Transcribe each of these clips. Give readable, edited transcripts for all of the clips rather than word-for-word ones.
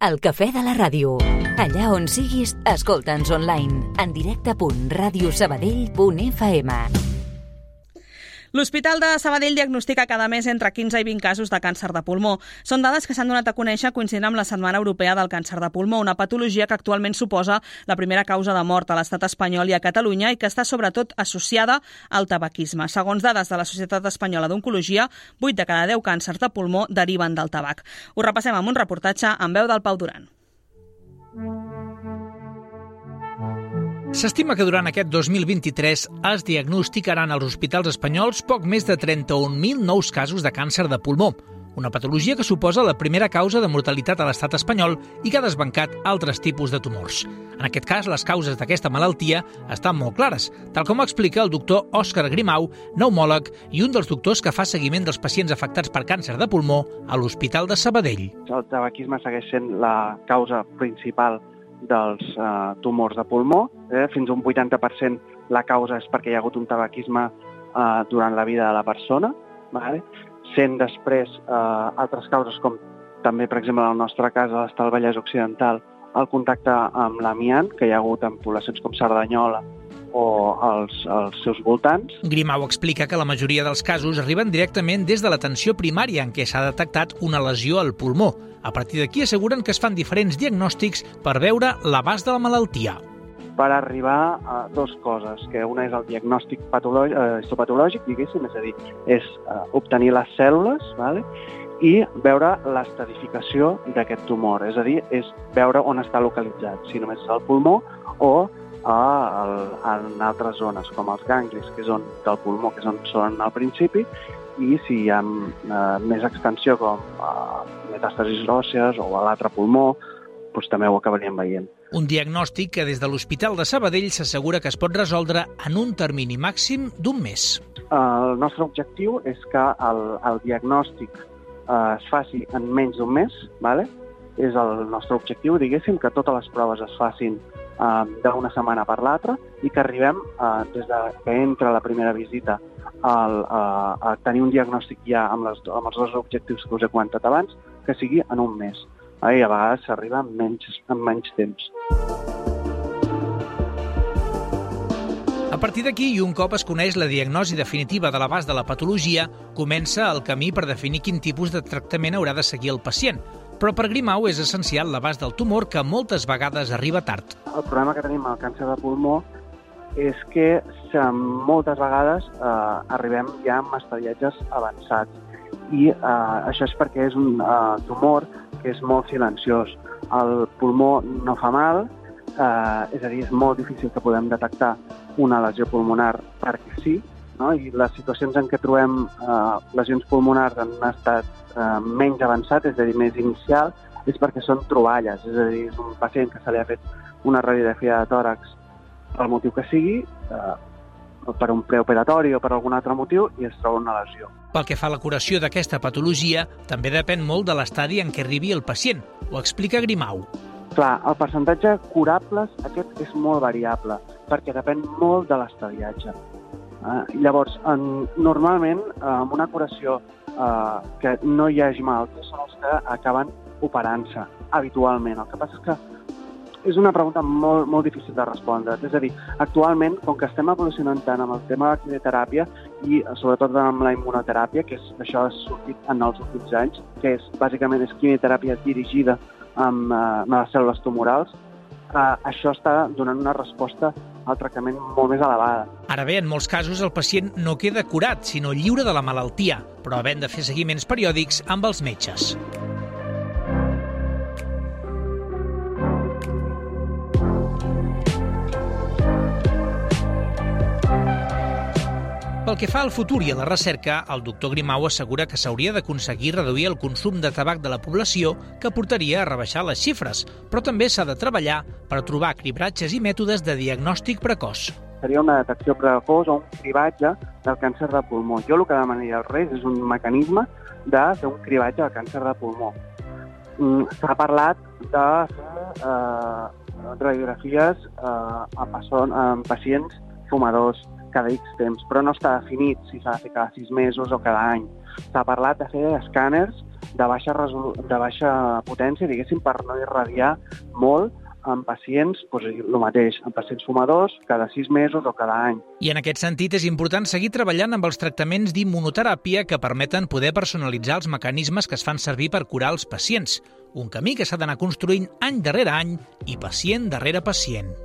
El cafè de la ràdio. Allà on siguis, escolta'ns online. En directe.radiosabadell.fm. L'Hospital de Sabadell diagnostica cada mes entre 15 i 20 casos de càncer de pulmó. Són dades que s'han donat a conèixer coincidint amb la Setmana Europea del Càncer de Pulmó, una patologia que actualment suposa la primera causa de mort a l'estat espanyol i a Catalunya i que està sobretot associada al tabaquisme. Segons dades de la Societat Espanyola d'Oncologia, 8 de cada 10 càncers de pulmó deriven del tabac. Ho repassem amb un reportatge en veu del Pau Duran. S'estima que durant aquest 2023 es diagnosticaran als hospitals espanyols poc més de 31.000 nous casos de càncer de pulmó, una patologia que suposa la primera causa de mortalitat a l'estat espanyol i que ha desbancat altres tipus de tumors. En aquest cas, les causes d'aquesta malaltia estan molt clares, tal com explica el doctor Òscar Grimau, pneumòleg i un dels doctors que fa seguiment dels pacients afectats per càncer de pulmó a l'Hospital de Sabadell. El tabaquisme segueix sent la causa principal dels tumors de pulmó. Fins a un 80% la causa és perquè hi ha hagut un tabaquisme durant la vida de la persona. Sent després altres causes, com també, per exemple, en el nostre cas, a l'Estat del Vallès Occidental, el contacte amb l'amiant, que hi ha hagut en poblacions com Cerdanyola o als seus voltants. Grimau explica que la majoria dels casos arriben directament des de l'atenció primària en què s'ha detectat una lesió al pulmó. A partir d'aquí asseguren que es fan diferents diagnòstics per veure l'abast de la malaltia. Per arribar a dues coses, que una és el diagnòstic histopatològic, diguéssim, és a dir, és obtenir les cèl·lules, i veure l'estadificació d'aquest tumor, és a dir, és veure on està localitzat, si només és al pulmó o en altres zones, com els ganglis, que és on del pulmó, que és on són al principi, i si hi ha més extensió, com metàstasis òssees o a l'altre pulmó, doncs també ho acabaríem veient. Un diagnòstic que des de l'Hospital de Sabadell s'assegura que es pot resoldre en un termini màxim d'un mes. El nostre objectiu és que el diagnòstic es faci en menys d'un mes, és el nostre objectiu, diguéssim, que totes les proves es facin d'una setmana per l'altra i que arribem, des que entra la primera visita, a tenir un diagnòstic ja amb els dos objectius que us he comentat abans, que sigui en un mes. I a vegades s'arriba en menys temps. A partir d'aquí, i un cop es coneix la diagnosi definitiva de l'abast de la patologia, comença el camí per definir quin tipus de tractament haurà de seguir el pacient. Però per Grimau és essencial l'abast del tumor, que moltes vegades arriba tard. El problema que tenim amb el càncer de pulmó és que moltes vegades arribem ja amb estadiatges avançats. I això és perquè és un tumor que és molt silenciós. El pulmó no fa mal, és a dir, és molt difícil que podem detectar una lesió pulmonar perquè sí, i les situacions en què trobem lesions pulmonars en un estat menys avançat, és a dir, més inicial, és perquè són troballes, és a dir, és un pacient que se li ha fet una radiografia de tòrax pel motiu que sigui, per un preoperatori o per algun altre motiu, i es troba una lesió. Pel que fa a la curació d'aquesta patologia, també depèn molt de l'estadi en què arribi el pacient, ho explica Grimau. Clar, el percentatge curables, aquest és molt variable, perquè depèn molt de l'estadiatge. Llavors, normalment, amb una curació que no hi hagi malalties són els que acaben operant-se habitualment. El que passa és que és una pregunta molt, molt difícil de respondre. És a dir, actualment, com que estem evolucionant tant amb el tema de la quimioteràpia i sobretot amb la immunoteràpia, que això ha sortit en els últims anys, que bàsicament és quimioteràpia dirigida amb les cèl·lules tumorals, això està donant una resposta al tractament molt més elevada. Ara bé, en molts casos el pacient no queda curat, sinó lliure de la malaltia, però havent de fer seguiments periòdics amb els metges. Pel que fa al futur i a la recerca, el doctor Grimau assegura que s'hauria d'aconseguir reduir el consum de tabac de la població, que portaria a rebaixar les xifres, però també s'ha de treballar per trobar cribratges i mètodes de diagnòstic precoç. Seria una detecció precoç o un cribatge del càncer de pulmó. Jo el que demanaria als Reis és un mecanisme de fer un cribatge del càncer de pulmó. S'ha parlat de fer radiografies en pacients fumadors cada X temps, però no està definit si s'ha de fer cada 6 mesos o cada any. s'ha parlat de fer escàners de baixa potència, diguéssim, per no irradiar molt en pacients, doncs, el mateix, en pacients fumadors, cada 6 mesos o cada any. I en aquest sentit és important seguir treballant amb els tractaments d'immunoteràpia que permeten poder personalitzar els mecanismes que es fan servir per curar els pacients. Un camí que s'ha d'anar construint any darrere any i pacient darrere pacient.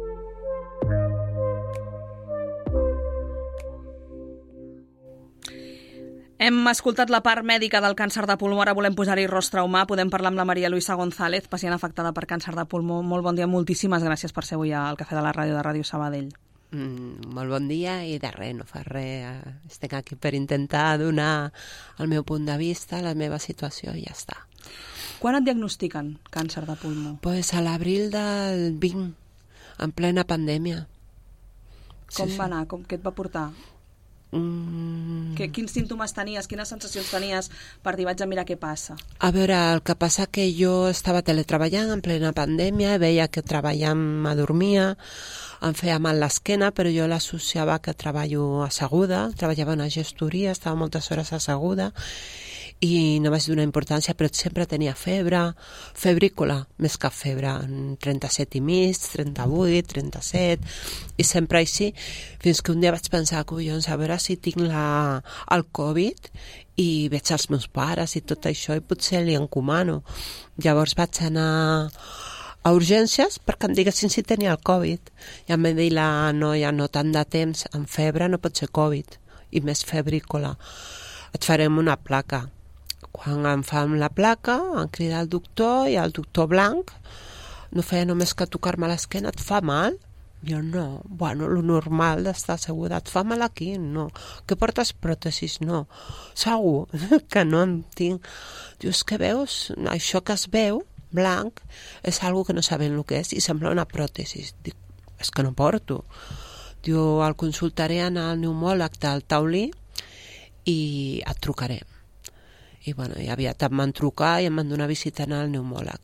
Hem escoltat la part mèdica del càncer de pulmó, ara volem posar-hi rostre humà. Podem parlar amb la Maria Luisa González, pacient afectada per càncer de pulmó. Molt bon dia, moltíssimes gràcies per ser avui al Cafè de la Ràdio de Ràdio Sabadell. Molt bon dia i de res, no fa res. Estic aquí per intentar donar el meu punt de vista, la meva situació i ja està. Quan et diagnostiquen càncer de pulmó? Pues a l'abril del 20, en plena pandèmia. Com va anar? Què et va portar? Quins símptomes tenies, quines sensacions tenies per dir vaig a mirar què passa? A veure, el que passa que jo estava teletreballant en plena pandèmia, veia que treballant m'adormia, em feia mal l'esquena, però jo l'associava que treballo asseguda, treballava en una gestoria, estava moltes hores asseguda i no vaig donar importància, però sempre tenia febre, febrícola, més que febre, 37,5, 38, 37, i sempre així, fins que un dia vaig pensar, collons, a veure si tinc el Covid i veig els meus pares i tot això, i potser li encomano. Llavors vaig anar a urgències perquè em diguessin si tenia el Covid. I em va dir la noia, no tant de temps, amb febre no pot ser Covid, i més febrícola. Et farem una placa. Quan em fan la placa, em crida el doctor i el doctor blanc no feia només que tocar-me l'esquena. Et fa mal? Jo no. Bueno, lo normal d'estar asseguda. Et fa mal aquí? No. Que portes pròtesis? No. Segur que no en tinc. Diu, és que veus, això que es veu blanc és algo que no sabem el que és i sembla una pròtesis. Dic, és que no porto. Diu, el consultaré al pneumòleg del Taulí i et trucaré. I bueno, i aviat em van trucar i em van donar visita al pneumòleg.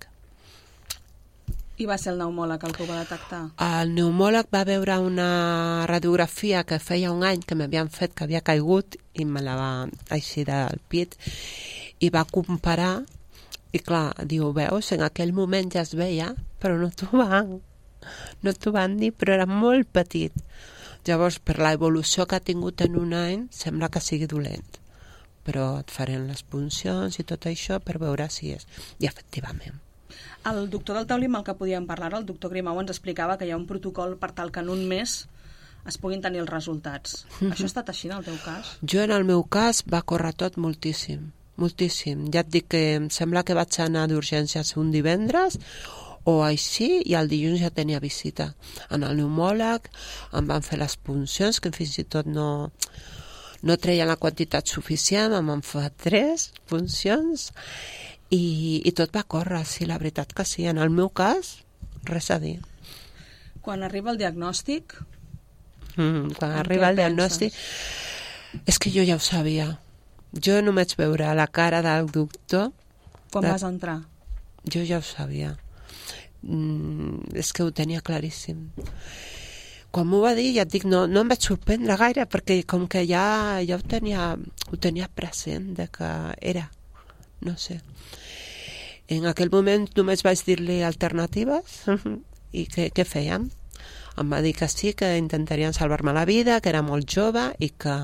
I va ser el pneumòleg el que ho va detectar? El pneumòleg va veure una radiografia que feia un any que m'havien fet, que havia caigut, i me la va així del pit, i va comparar, i clar, diu, veus, en aquell moment ja es veia, però no t'ho van dir, però era molt petit. Llavors, per l'evolució que ha tingut en un any, sembla que sigui dolent. Però et farem les puncions i tot això per veure si és. I efectivament. El doctor del Taulí amb el que podíem parlar, el doctor Grimau, ens explicava que hi ha un protocol per tal que en un mes es puguin tenir els resultats. Això ha estat així en el teu cas? Jo en el meu cas va córrer tot moltíssim, moltíssim. Ja et dic que em sembla que vaig anar d'urgències un divendres o així, i el dilluns ja tenia visita en el pneumòleg, em van fer les puncions, que fins i tot no treien la quantitat suficient, em van fer 3 puncions i tot va córrer, sí, la veritat que sí. En el meu cas, res a dir. Quan arriba el diagnòstic? Quan arriba el diagnòstic, és que jo ja ho sabia. Jo només veure la cara del doctor... Quan vas entrar? Jo ja ho sabia. És que ho tenia claríssim. Quan m'ho va dir, ja et dic, no em vaig sorprendre gaire, perquè com que ja ho tenia present de que era, no sé. En aquell moment només vaig dir-li alternatives i què fèiem. Em va dir que sí, que intentarien salvar-me la vida, que era molt jove i que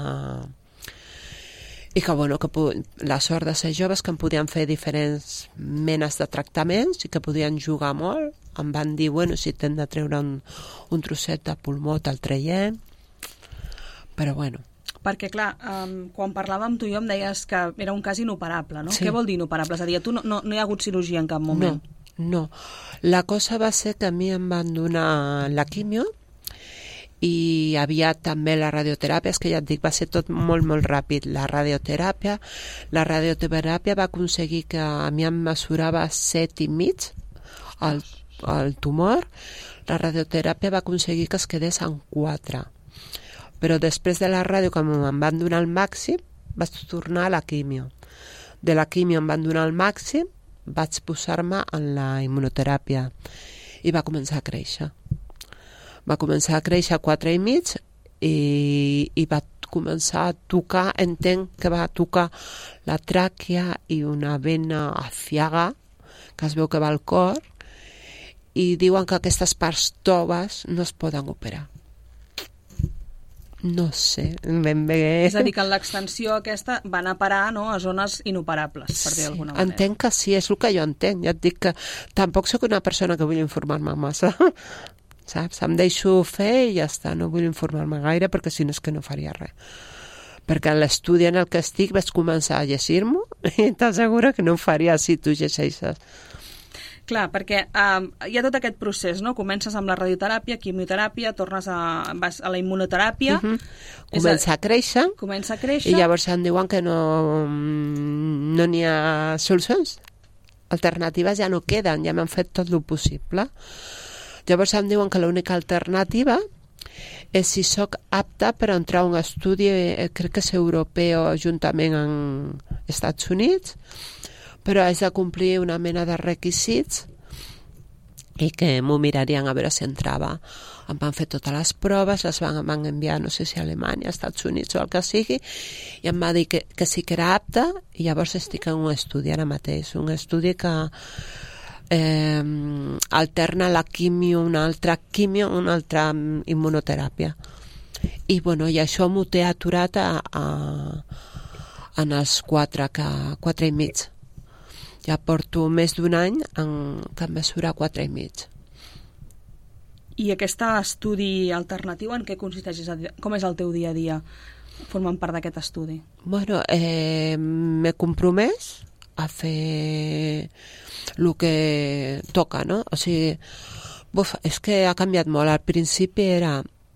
bueno, que la sort de ser joves que em podien fer diferents menes de tractaments i que podien jugar molt. Em van dir, bueno, si t'hem de treure un trosset de pulmó te'l traiem, però bueno. Perquè, clar, quan parlàvem amb tu i jo em deies que era un cas inoperable, no? Sí. Què vol dir inoperable? És a dir, a tu no hi ha hagut cirurgia en cap moment? No. La cosa va ser que a mi em van donar la quimio i aviat també la radioteràpia, és que ja et dic, va ser tot molt, molt ràpid. La radioteràpia va aconseguir que a mi em mesurava 7,5 el tumor. La radioteràpia va aconseguir que es quedés en 4. Però després de la ràdio, quan em van donar el màxim, vaig tornar a la quimio. De la quimio em van donar el màxim, vaig posar-me en la immunoteràpia i va començar a créixer. Va començar a créixer a 4,5 i va començar a tocar, entenc que va tocar la tràquea i una vena aciaga, que es veu que va al cor, i diuen que aquestes parts toves no es poden operar. No sé, ben bé... És a dir, que en l'extensió aquesta van a parar, no?, a zones inoperables, per dir d'alguna manera. Entenc que sí, és el que jo entenc. Ja et dic que tampoc sóc una persona que vull informar-me massa, saps? Em deixo fer i ja està, no vull informar-me gaire perquè si no és que no faria res. Perquè en l'estudi en el que estic vaig començar a llegir-m'ho i t'asseguro que no ho faria si tu llegeixes. Clar, perquè hi ha tot aquest procés, no? Comences amb la radioteràpia, quimioteràpia, vas a la immunoteràpia... Comença a créixer. I llavors em diuen que no n'hi ha solucions. Alternatives ja no queden, ja m'han fet tot el possible. Llavors em diuen que l'única alternativa és si sóc apta per entrar a un estudi, crec que és europeu, juntament amb Estats Units, però haig de complir una mena de requisits i que m'ho mirarien a veure si entrava. Em van fer totes les proves, les van enviar, no sé si a Alemanya, Estats Units o el que sigui, i em va dir que sí que era apta, i llavors estic en un estudi ara mateix, un estudi que alterna la quimio, una altra immunoteràpia. I bueno, i això m'ho té aturat en els 4 i mig. Ja porto més d'un any que em mesura 4 i mig. I aquest estudi alternatiu en què consisteix? Com és el teu dia a dia formant part d'aquest estudi? Bueno, m'he compromès a fer el que toca, no? O sigui, és que ha canviat molt. Al principi era...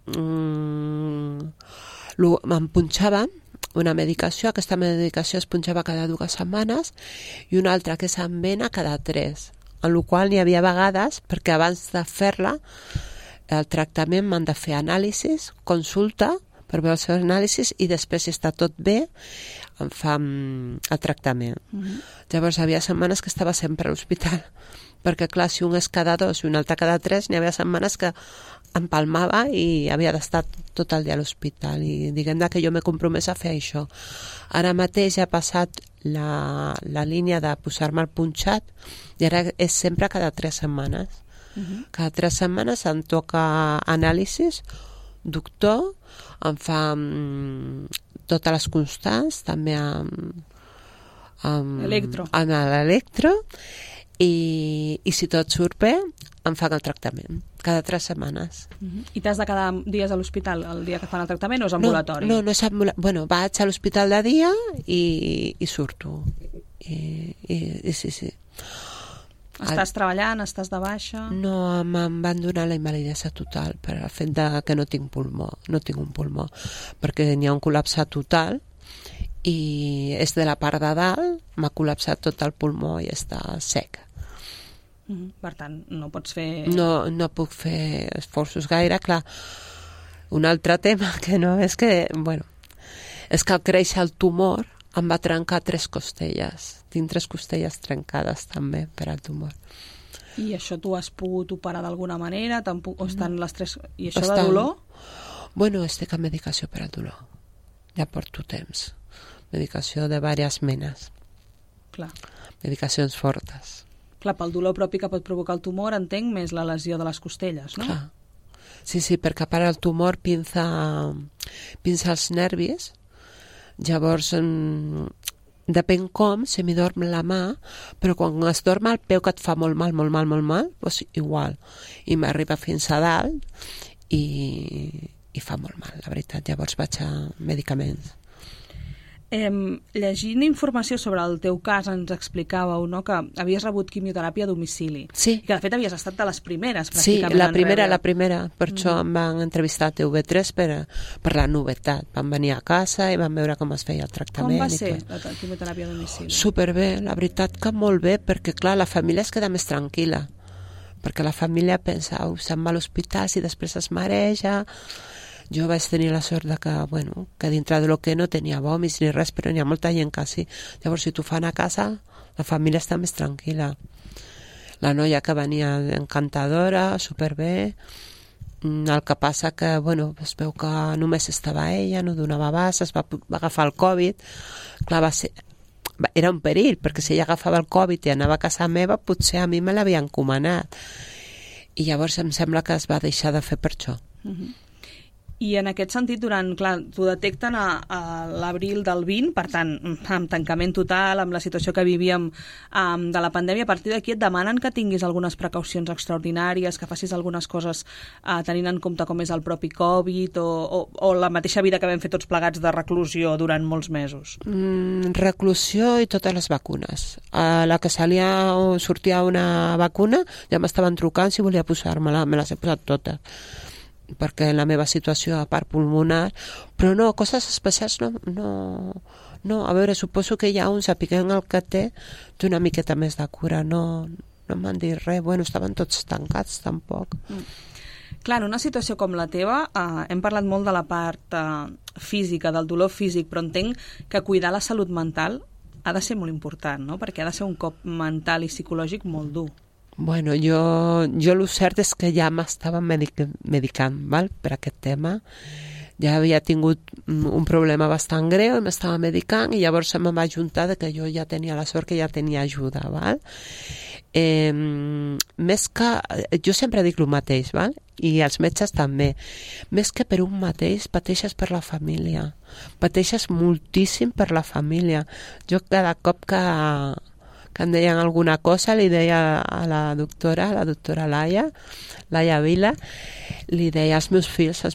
em punxaven una medicació, aquesta medicació es punxava cada 2 setmanes i una altra que és en vena cada 3, en la qual hi havia vegades, perquè abans de fer-la el tractament m'han de fer anàlisis, consulta per veure els seus anàlisis i després, si està tot bé, em fa el tractament. Llavors hi havia setmanes que estava sempre a l'hospital, perquè clar, si un és cada 2 i un altre cada 3, n'hi havia setmanes que em palmava i havia d'estar tot el dia a l'hospital, i diguem que jo m'he compromès a fer això. Ara mateix ha passat la línia de posar-me el punxat i ara és sempre cada 3 setmanes. Cada 3 setmanes em toca anàlisis, doctor, em fa totes les constants, també amb l'electro, i si tot surt bé em fan el tractament cada 3 setmanes. I t'has de quedar dies a l'hospital el dia que fan el tractament o és ambulatori? No és ambulatori. Bueno, vaig a l'hospital de dia i surto. I sí. Estàs treballant? Estàs de baixa? No, em van donar la invalidesa total per el fet que no tinc pulmó, un pulmó, perquè n'hi ha un col·lapse total i és de la part de dalt, m'ha col·lapsat tot el pulmó i està sec. Per tant, no pots fer... No puc fer esforços gaire, clar. Un altre tema que no és que, bueno, és que al créixer el tumor em va trencar 3 costelles. Tinc 3 costelles trencades també per al tumor. I això tu has pogut operar d'alguna manera? O estan les 3... I això de dolor? Bueno, estic amb medicació per al dolor. Ja porto temps. Medicació de diverses menes. Clar. Medicacions fortes. Clar, pel dolor propi que pot provocar el tumor, entenc, més la lesió de les costelles, no? Clar. Sí, perquè a part el tumor pinça els nervis, llavors depèn com, si m'hi dorm la mà, però quan es dorm el peu que et fa molt mal, doncs igual. I m'arriba fins a dalt i fa molt mal, la veritat. Llavors vaig a medicaments. Llegint informació sobre el teu cas ens explicàveu, no?, que havies rebut quimioteràpia a domicili. Sí. Que de fet havies estat de les primeres, Sí, pràcticament. la primera. Per això em van entrevistar a TV3 per la novetat. Van venir a casa i van veure com es feia el tractament. Com va ser la quimioteràpia a domicili? Superbé, la veritat que molt bé, perquè clar, la família es queda més tranquil·la. Perquè la família pensa, se'n va a l'hospital si després es mareja. Jo vaig tenir la sort de que dintre de lo que no tenia vòmits ni res, però n'hi ha molta gent que sí. Llavors, si t'ho fan a casa, la família està més tranquil·la. La noia que venia encantadora, superbé, El que passa que, es veu que només estava ella, no donava abast, es va agafar el Covid. Clar, era un perill, perquè si ella agafava el Covid i anava a casa meva, potser a mi me l'havia encomanat. I llavors em sembla que es va deixar de fer per això. I en aquest sentit, t'ho detecten a l'abril del 20, per tant, amb tancament total, amb la situació que vivíem de la pandèmia, a partir d'aquí et demanen que tinguis algunes precaucions extraordinàries, que facis algunes coses tenint en compte com és el propi Covid o la mateixa vida que vam fer tots plegats de reclusió durant molts mesos. Reclusió i totes les vacunes. A la que sortia una vacuna ja m'estaven trucant si volia posar-me-la, me les he posat totes, perquè en la meva situació, a part pulmonar, però no, coses especials no, a veure, suposo que ja sapiguem el que té una miqueta més de cura, no m'han dit res, estaven tots tancats tampoc. Clar, en una situació com la teva, hem parlat molt de la part física, del dolor físic, però entenc que cuidar la salut mental ha de ser molt important, no? Perquè ha de ser un cop mental i psicològic molt dur. Jo el cert és que ja m'estava medicant, val? Per aquest tema. Ja havia tingut un problema bastant greu i m'estava medicant i llavors em va ajuntar que jo ja tenia la sort que ja tenia ajuda, val? Més que... Jo sempre dic el mateix, val? I els metges també. Més que per un mateix, pateixes per la família. Pateixes moltíssim per la família. Jo cada cop que em deien alguna cosa, li deia a la doctora Laia Vila, li deia als meus fills.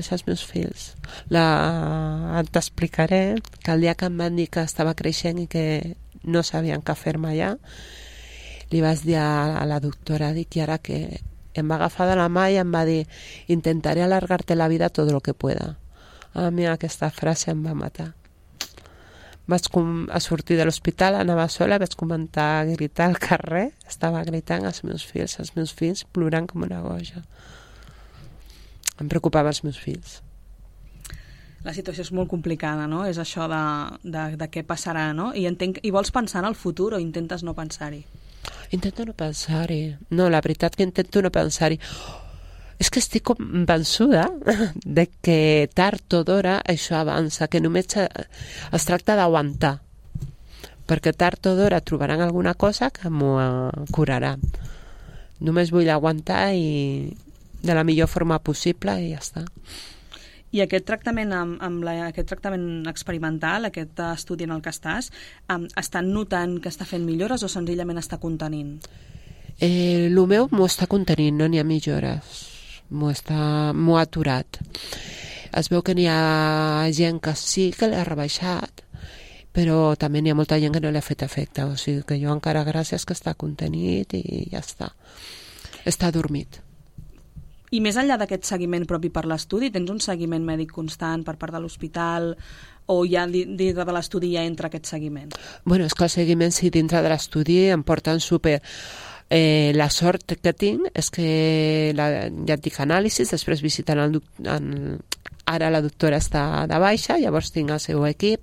T'explicaré que el dia que em van dir que estava creixent i que no sabien què fer-me allà, li vaig dir a la doctora, i ara que em va agafar de la mà i em va dir: intentaré alargar-te la vida todo lo que pueda. A mi aquesta frase em va matar. Vaig sortir de l'hospital, anava sola, vaig començar a gritar al carrer, estava gritant als meus fills, plorant com una boja. Em preocupava els meus fills. La situació és molt complicada, no? És això de què passarà, no? I vols pensar en el futur o intentes no pensar-hi? Intento no pensar-hi. No, la veritat que intento no pensar-hi. És que estic convençuda de que tard o d'hora això avança, que només es tracta d'aguantar, perquè tard o d'hora trobaran alguna cosa que m'ho curarà. Només vull aguantar i de la millor forma possible i ja està. I aquest tractament aquest tractament experimental, aquest estudi en el que estàs, estan notant que està fent millores o senzillament està contenint? El meu m'ho està contenint, no n'hi ha millores. M'ho ha aturat. Es veu que n'hi ha gent que sí que l'ha rebaixat, però també n'hi ha molta gent que no li ha fet efecte, o sigui que jo encara gràcies que està contenit i ja està. Està adormit. I més enllà d'aquest seguiment propi per l'estudi, tens un seguiment mèdic constant per part de l'hospital o ja dintre de l'estudi ja entra aquest seguiment? És que el seguiment sí, dintre de l'estudi em porten super... la sort que tinc és que ja et dic anàlisis, després visiten ara la doctora està de baixa, llavors tinc el seu equip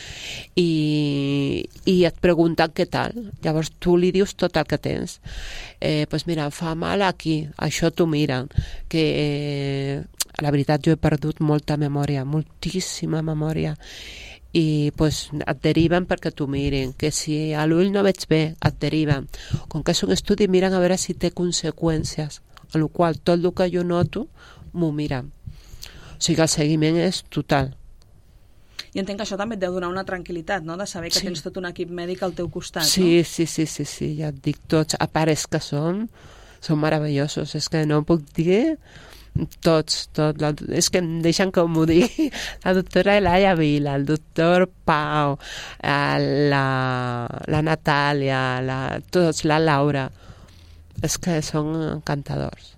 i et pregunten què tal, llavors tu li dius tot el que tens. Mira, em fa mal aquí, això t'ho miren, que la veritat jo he perdut molta memòria, moltíssima memòria, i et deriven perquè t'ho mirin, que si a l'ull no veig bé, et deriven. Com que és un estudi, miren a veure si té conseqüències, en la qual tot el que jo noto m'ho miren. O sigui que el seguiment és total. I entenc que això també et deu donar una tranquil·litat, no?, de saber que tens tot un equip mèdic al teu costat, sí, no? Sí, ja et dic tots. A part és que són meravellosos, és que no puc dir... Tots, és que em deixen que m'ho digui la doctora Laia Vila, el doctor Pau, la Natàlia, tots, la Laura, és que són encantadors.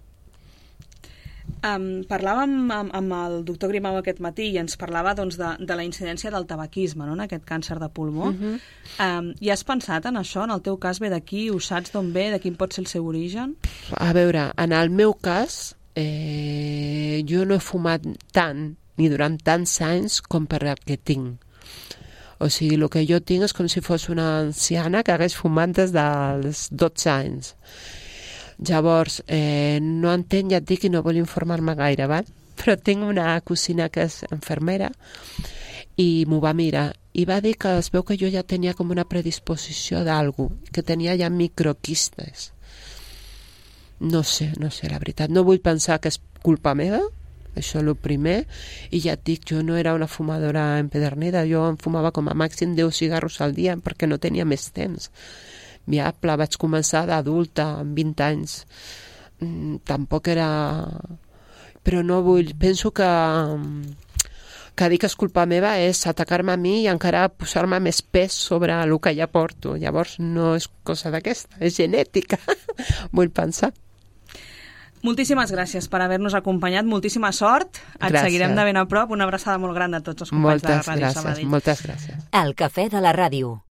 Parlàvem amb el doctor Grimau aquest matí i ens parlava de la incidència del tabaquisme, no?, en aquest càncer de pulmó. I has pensat en això? En el teu cas ve d'aquí? Ho saps d'on ve? De quin pot ser el seu origen? A veure, en el meu cas... jo no he fumat tant ni durant tants anys com per el que tinc. O sigui, el que jo tinc és com si fos una anciana que hagués fumat des dels 12 anys. Llavors, no entenc, ja et dic, i no vol informar-me gaire, val? Però tinc una cosina que és infermera i m'ho va mirar i va dir que es veu que jo ja tenia com una predisposició d'algú, que tenia ja microquistes. No sé, la veritat. No vull pensar que és culpa meva, això és el primer, i ja et dic, jo no era una fumadora empedernida, jo em fumava com a màxim 10 cigarros al dia perquè no tenia més temps. Viable, vaig començar d'adulta, amb 20 anys. Tampoc era... Però no vull... Penso que dir que és culpa meva és atacar-me a mi i encara posar-me més pes sobre el que ja porto. Llavors no és cosa d'aquesta, és genètica. Vull pensar. Moltíssimes gràcies per haver-nos acompanyat, moltíssima sort. Et seguirem de ben a prop. Una abraçada molt gran de tots els companys de la Ràdio Sabadell. Moltes gràcies. El Cafè de la Ràdio.